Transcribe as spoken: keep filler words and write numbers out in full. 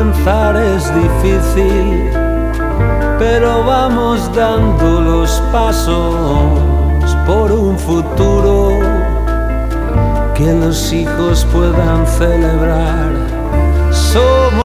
comenzar es difícil, pero vamos dando los pasos por un futuro que los hijos puedan celebrar. Somos